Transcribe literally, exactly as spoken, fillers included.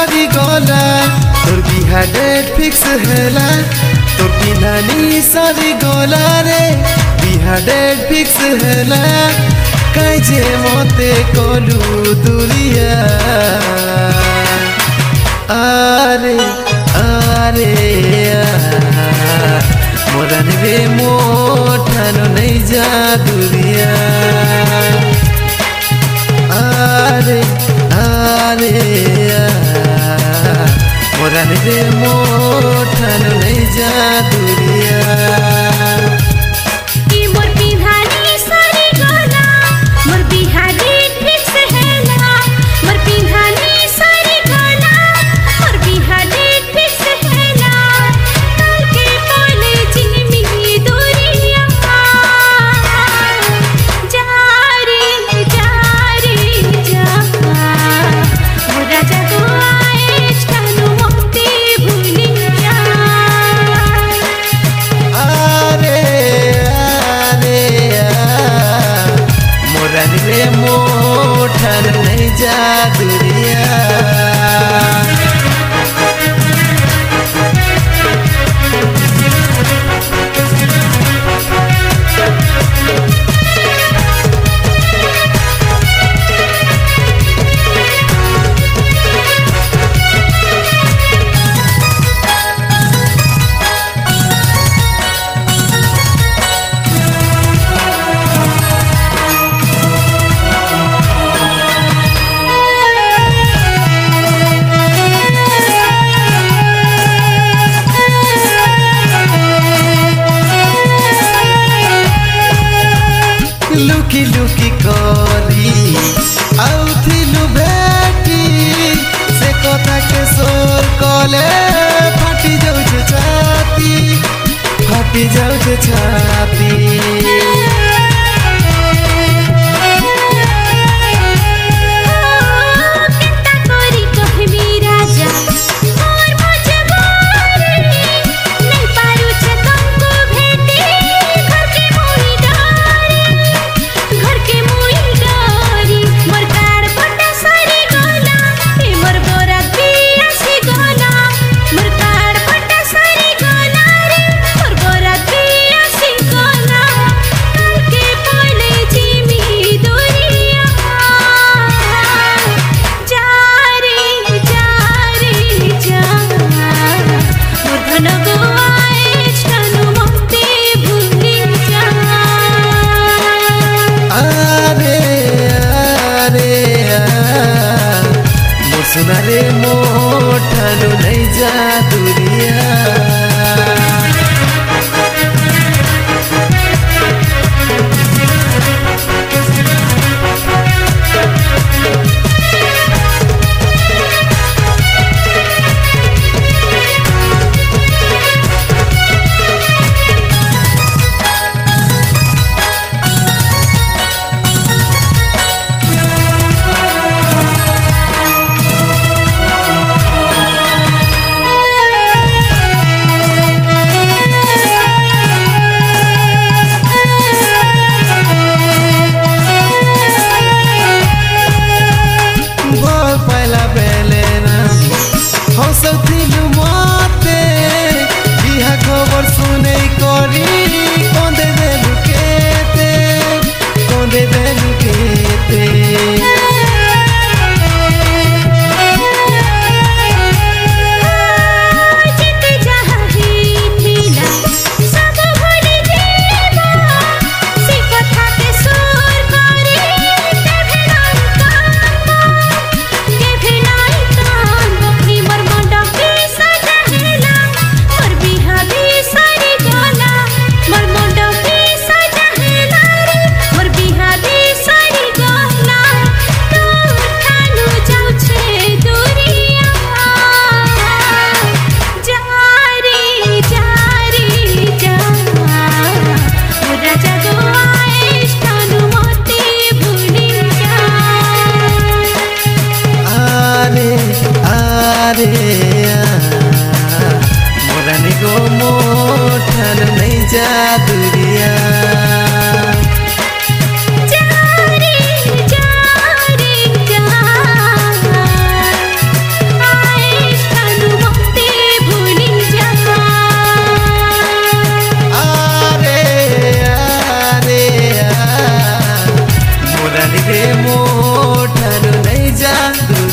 सरी गला तोर बिहा डेट फिक्स हैला तोर पिन्हानी सरी गला रे बिहा डेट फिक्स हैला काई जे मते कलु दुरिया आरे आरे मोरन रे मोठानो नहीं जा दुरिया आरे आरे मोरन रे मोठानो नहीं जा दुरिया मोठन नहीं जा दुरिया लुकी लुकी करी आउथिलु भेटी से कथा के सोर कले फाटी जाउछे छाती फाटी जाउछे छाती सुनारे मोठनो नहीं जा दुरिया हौसथिलु मते बिहा खबर सुनै करी कोंदे देलु केते कोंदे देलु केते मोरन गो मोठन नहीं जा दुरिया जा रे जा के मोठानु नहीं जा